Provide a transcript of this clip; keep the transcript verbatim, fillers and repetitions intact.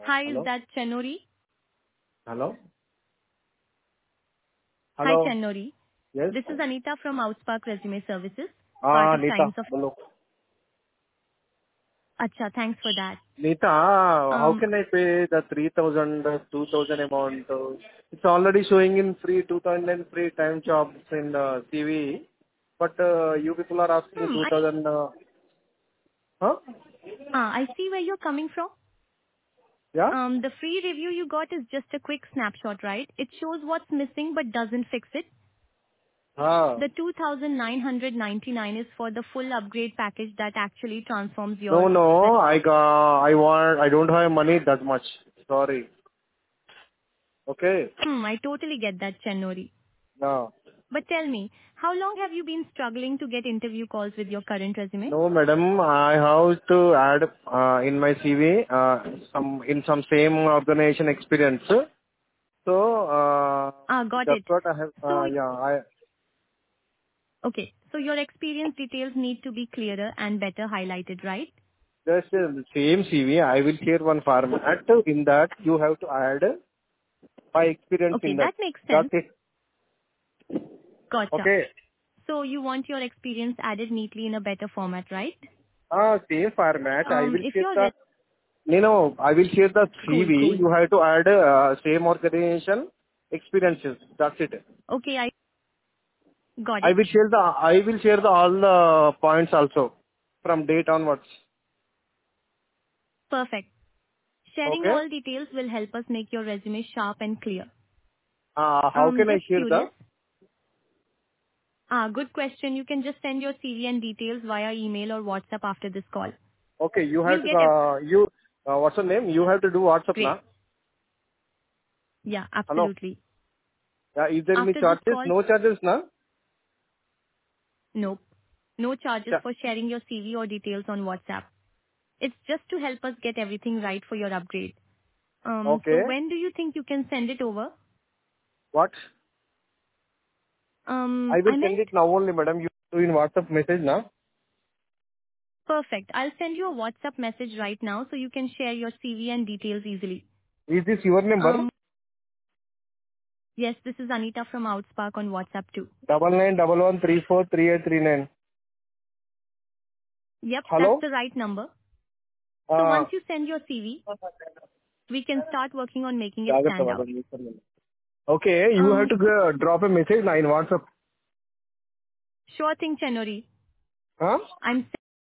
Hi, is Hello? that Chenori? Hello? Hi, Hello? Chenori. Yes? This is Anita from Outspark Resume Services, part Ah, of Nita. Science of... Hello. Acha, thanks for that. Nita, how Um, can I pay the three thousand, uh, two thousand amount? uh, It's already showing in free two thousand and free time jobs in uh, C V, but uh, you people are asking hmm, I, two thousand. Uh, huh? ah, I see where you're coming from. Yeah? Um, the free review you got is just a quick snapshot, right? It shows what's missing but doesn't fix it. Ah. The two thousand nine hundred ninety-nine is for the full upgrade package that actually transforms No, your... no, I got, I want, I don't have money that much. Sorry. Okay? Hmm, I totally get that, Chenori. No. But tell me, how long have you been struggling to get interview calls with your current resume? No, madam, I have to add uh, in my C V uh, some in some same organization experience. So uh, Ah, got that's it. what I have. Uh, So yeah, I okay. So your experience details need to be clearer and better highlighted, right? just uh, same C V. I will share one format. In that you have to add my experience Okay, in that. that makes That's sense. it. Gotcha. Okay. So you want your experience added neatly in a better format, right? Uh, same format. I Um, will if share you're the. re- No, no. I will share the cool, C V. cool. You have to add uh, same organization experiences. That's it. Okay, I got I it. will share the I will share the all the points also from date onwards. Perfect. Sharing Okay. all details will help us make your resume sharp and clear. Uh, how Um, can I just share curious. the? Ah, good question. You can just send your C V and details via email or WhatsApp after this call. Okay, you have We'll to get it. uh, you uh, what's your name? You have to do WhatsApp Great. now. Yeah, Hello. absolutely. Yeah, is there any After this charges? call, No charges now. nope. No charges Yeah. for sharing your C V or details on WhatsApp. It's just to help us get everything right for your upgrade. Um, so Okay. when do you think you can send it over? What? I Um, will I send meant, it now only, madam. You do in WhatsApp message now. perfect. I'll send you a WhatsApp message right now so you can share your C V and details easily. Is this your number? Um, yes, this is Anita from Outspark on WhatsApp too. Double nine double one three four three eight three nine. Yep, that's Hello. the right number. So Uh, once you send your C V, we can start working on making it Jagata, stand out. madam. Okay, you have Um, to uh, drop a message now in WhatsApp. sure thing, Chenori. Huh? I'm